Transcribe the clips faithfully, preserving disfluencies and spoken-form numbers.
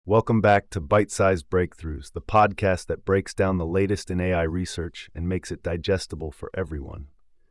Welcome back to Bite-Sized Breakthroughs, the podcast that breaks down the latest in A I research and makes it digestible for everyone.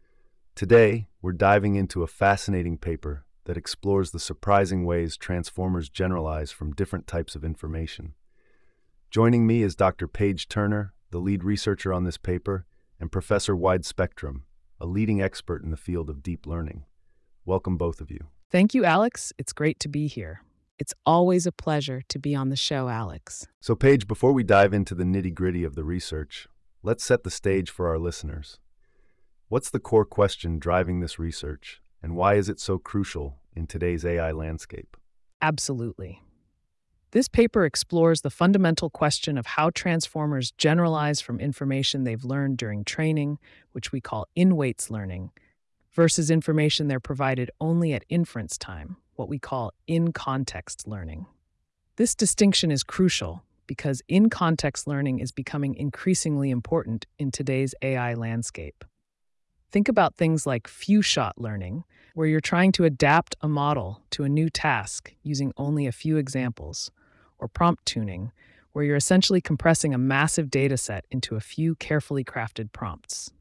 Today, we're diving into a fascinating paper that explores the surprising ways transformers generalize from different types of information. Joining me is Doctor Paige Turner, the lead researcher on this paper, and Professor Wide Spectrum, a leading expert in the field of deep learning. Welcome, both of you. Thank you, Alex. It's great to be here. It's always a pleasure to be on the show, Alex. So, Paige, before we dive into the nitty-gritty of the research, let's set the stage for our listeners. What's the core question driving this research, and why is it so crucial in today's A I landscape? Absolutely. This paper explores the fundamental question of how transformers generalize from information they've learned during training, which we call in-weights learning, versus information they're provided only at inference time, what we call in-context learning. This distinction is crucial because in-context learning is becoming increasingly important in today's A I landscape. Think about things like few-shot learning, where you're trying to adapt a model to a new task using only a few examples, or prompt tuning, where you're essentially compressing a massive data set into a few carefully crafted prompts.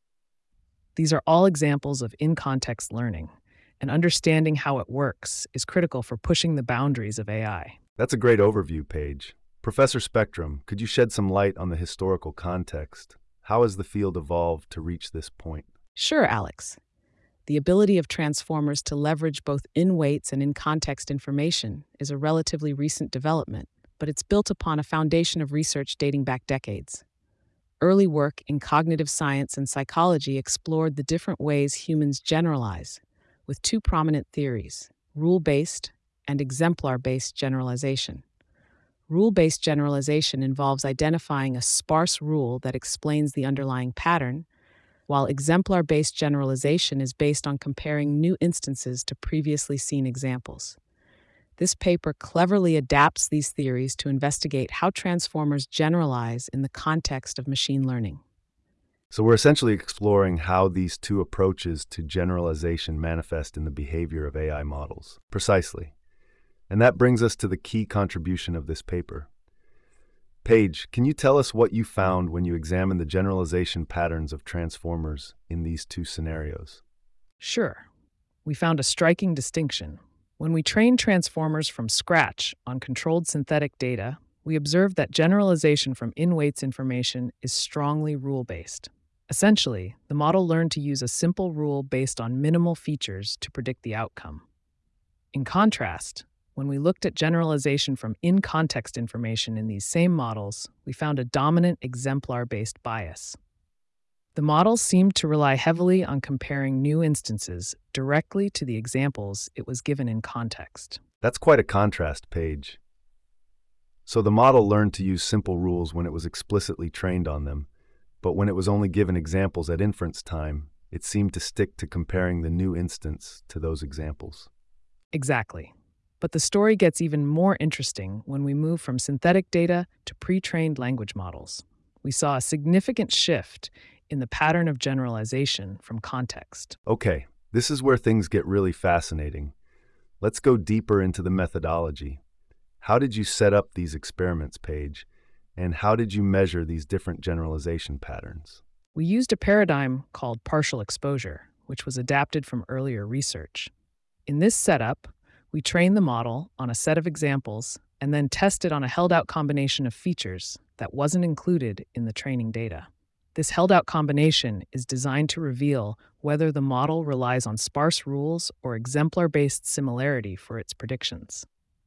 These are all examples of in-context learning, and understanding how it works is critical for pushing the boundaries of A I. That's a great overview, Paige. Professor Spectrum, could you shed some light on the historical context? How has the field evolved to reach this point? Sure, Alex. The ability of transformers to leverage both in-weights and in-context information is a relatively recent development, but it's built upon a foundation of research dating back decades. Early work in cognitive science and psychology explored the different ways humans generalize, with two prominent theories: rule-based and exemplar-based generalization. Rule-based generalization involves identifying a sparse rule that explains the underlying pattern, while exemplar-based generalization is based on comparing new instances to previously seen examples. This paper cleverly adapts these theories to investigate how transformers generalize in the context of machine learning. So we're essentially exploring how these two approaches to generalization manifest in the behavior of A I models. Precisely. And that brings us to the key contribution of this paper. Paige, can you tell us what you found when you examined the generalization patterns of transformers in these two scenarios? Sure. We found a striking distinction. When we trained transformers from scratch on controlled synthetic data, we observed that generalization from in-weights information is strongly rule-based. Essentially, the model learned to use a simple rule based on minimal features to predict the outcome. In contrast, when we looked at generalization from in-context information in these same models, we found a dominant exemplar-based bias. The model seemed to rely heavily on comparing new instances directly to the examples it was given in context. That's quite a contrast, Paige. So the model learned to use simple rules when it was explicitly trained on them, but when it was only given examples at inference time, it seemed to stick to comparing the new instance to those examples. Exactly. But the story gets even more interesting when we move from synthetic data to pre-trained language models. We saw a significant shift in the pattern of generalization from context. Okay, this is where things get really fascinating. Let's go deeper into the methodology. How did you set up these experiments, Paige? And how did you measure these different generalization patterns? We used a paradigm called partial exposure, which was adapted from earlier research. In this setup, we trained the model on a set of examples and then tested on a held-out combination of features that wasn't included in the training data. This held-out combination is designed to reveal whether the model relies on sparse rules or exemplar-based similarity for its predictions.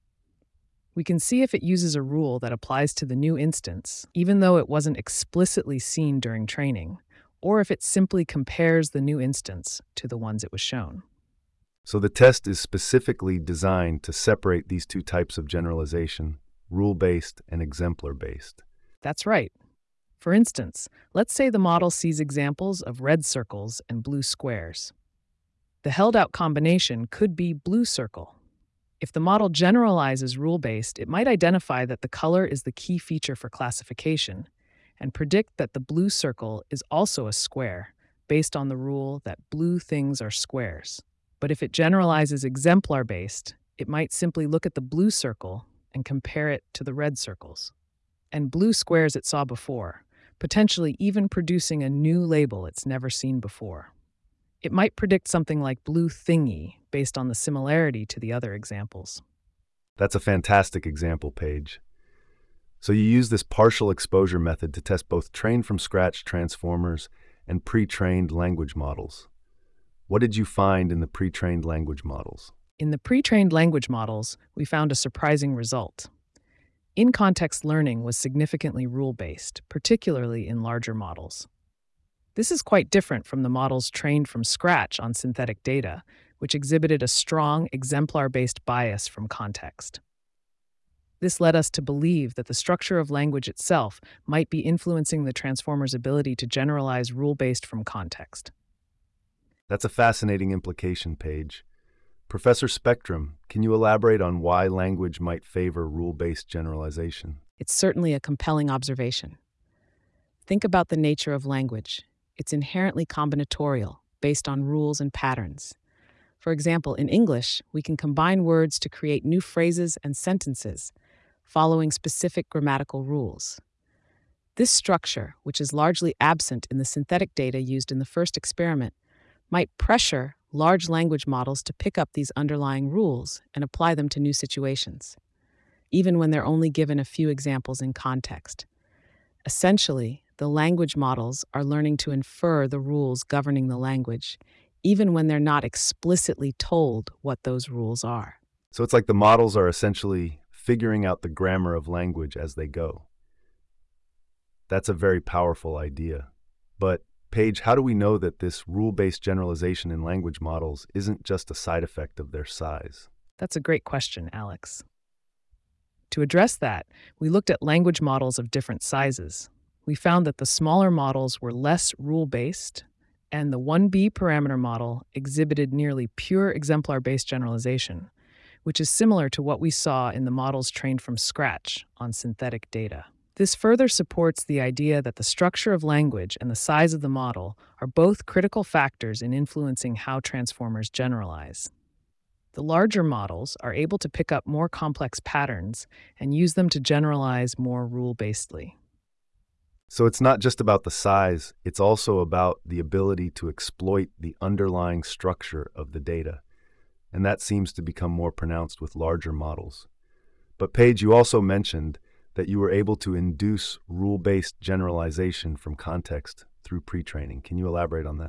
We can see if it uses a rule that applies to the new instance, even though it wasn't explicitly seen during training, or if it simply compares the new instance to the ones it was shown. So the test is specifically designed to separate these two types of generalization, rule-based and exemplar-based. That's right. For instance, let's say the model sees examples of red circles and blue squares. The held-out combination could be blue circle. If the model generalizes rule-based, it might identify that the color is the key feature for classification and predict that the blue circle is also a square based on the rule that blue things are squares. But if it generalizes exemplar-based, it might simply look at the blue circle and compare it to the red circles and blue squares it saw before, potentially even producing a new label it's never seen before. It might predict something like blue thingy based on the similarity to the other examples. That's a fantastic example, Paige. So you use this partial exposure method to test both trained-from-scratch transformers and pre-trained language models. What did you find in the pre-trained language models? In the pre-trained language models, we found a surprising result. In-context learning was significantly rule-based, particularly in larger models. This is quite different from the models trained from scratch on synthetic data, which exhibited a strong exemplar-based bias from context. This led us to believe that the structure of language itself might be influencing the transformer's ability to generalize rule-based from context. That's a fascinating implication, Paige. Professor Spectrum, can you elaborate on why language might favor rule-based generalization? It's certainly a compelling observation. Think about the nature of language. It's inherently combinatorial, based on rules and patterns. For example, in English, we can combine words to create new phrases and sentences, following specific grammatical rules. This structure, which is largely absent in the synthetic data used in the first experiment, might pressure large language models to pick up these underlying rules and apply them to new situations, even when they're only given a few examples in context. Essentially, the language models are learning to infer the rules governing the language, even when they're not explicitly told what those rules are. So it's like the models are essentially figuring out the grammar of language as they go. That's a very powerful idea. But, Paige, how do we know that this rule-based generalization in language models isn't just a side effect of their size? That's a great question, Alex. To address that, we looked at language models of different sizes. We found that the smaller models were less rule-based, and the one B parameter model exhibited nearly pure exemplar-based generalization, which is similar to what we saw in the models trained from scratch on synthetic data. This further supports the idea that the structure of language and the size of the model are both critical factors in influencing how transformers generalize. The larger models are able to pick up more complex patterns and use them to generalize more rule-basedly. So it's not just about the size, it's also about the ability to exploit the underlying structure of the data. And that seems to become more pronounced with larger models. But Paige, you also mentioned that you were able to induce rule-based generalization from context through pre-training. Can you elaborate on that?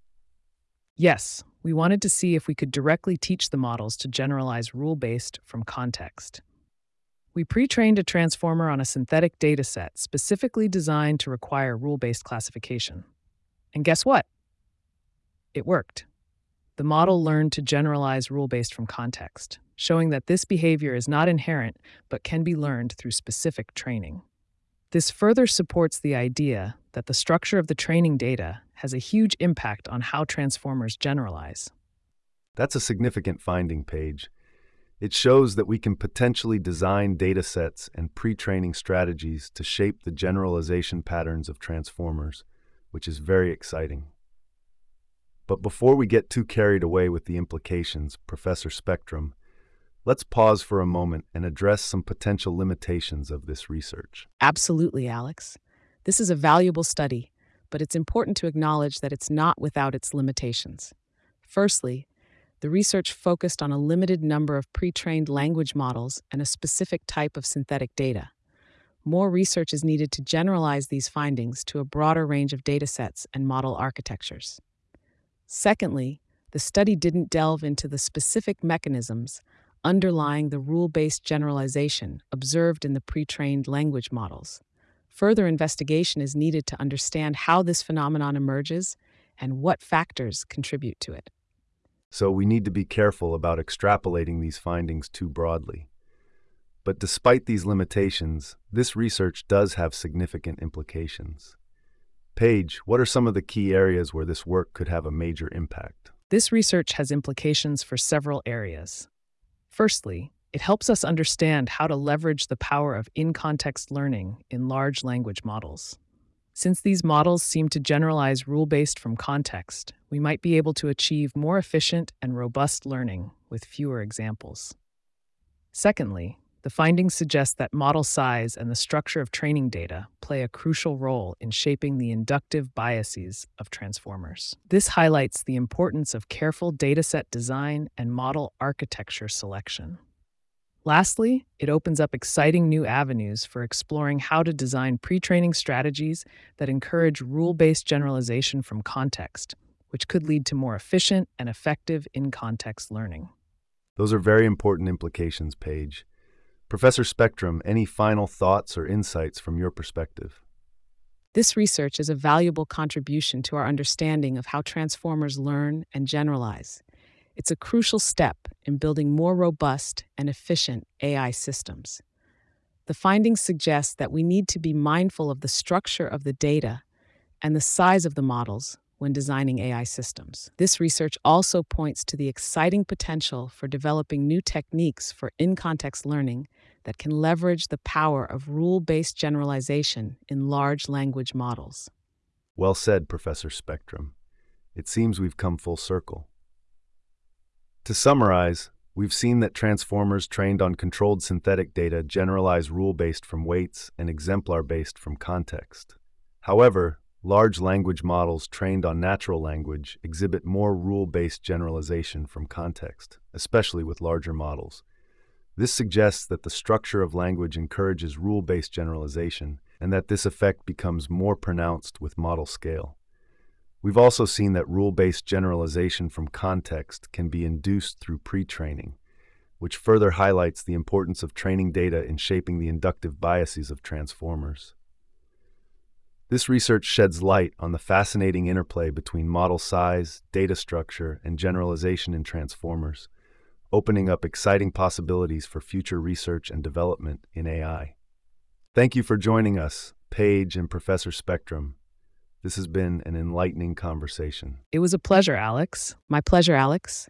Yes, we wanted to see if we could directly teach the models to generalize rule-based from context. We pre-trained a transformer on a synthetic dataset specifically designed to require rule-based classification. And guess what? It worked. The model learned to generalize rule-based from context, showing that this behavior is not inherent but can be learned through specific training. This further supports the idea that the structure of the training data has a huge impact on how transformers generalize. That's a significant finding, Paige. It shows that we can potentially design datasets and pre-training strategies to shape the generalization patterns of transformers, which is very exciting. But before we get too carried away with the implications, Professor Spectrum, let's pause for a moment and address some potential limitations of this research. Absolutely, Alex. This is a valuable study, but it's important to acknowledge that it's not without its limitations. Firstly, the research focused on a limited number of pre-trained language models and a specific type of synthetic data. More research is needed to generalize these findings to a broader range of datasets and model architectures. Secondly, the study didn't delve into the specific mechanisms underlying the rule-based generalization observed in the pre-trained language models. Further investigation is needed to understand how this phenomenon emerges and what factors contribute to it. So we need to be careful about extrapolating these findings too broadly. But despite these limitations, this research does have significant implications. Paige, what are some of the key areas where this work could have a major impact? This research has implications for several areas. Firstly, it helps us understand how to leverage the power of in-context learning in large language models. Since these models seem to generalize rule-based from context, we might be able to achieve more efficient and robust learning with fewer examples. Secondly, the The findings suggest that model size and the structure of training data play a crucial role in shaping the inductive biases of transformers. This highlights the importance of careful dataset design and model architecture selection. Lastly, it opens up exciting new avenues for exploring how to design pre-training strategies that encourage rule-based generalization from context, which could lead to more efficient and effective in-context learning. Those are very important implications, Paige. Professor Spectrum, any final thoughts or insights from your perspective? This research is a valuable contribution to our understanding of how transformers learn and generalize. It's a crucial step in building more robust and efficient A I systems. The findings suggest that we need to be mindful of the structure of the data and the size of the models when designing A I systems. This research also points to the exciting potential for developing new techniques for in-context learning that can leverage the power of rule-based generalization in large language models. Well said, Professor Spectrum. It seems we've come full circle. To summarize, we've seen that transformers trained on controlled synthetic data generalize rule-based from weights and exemplar-based from context. However, large language models trained on natural language exhibit more rule-based generalization from context, especially with larger models. This suggests that the structure of language encourages rule-based generalization and that this effect becomes more pronounced with model scale. We've also seen that rule-based generalization from context can be induced through pre-training, which further highlights the importance of training data in shaping the inductive biases of transformers. This research sheds light on the fascinating interplay between model size, data structure, and generalization in transformers, opening up exciting possibilities for future research and development in A I. Thank you for joining us, Paige and Professor Spectrum. This has been an enlightening conversation. It was a pleasure, Alex. My pleasure, Alex.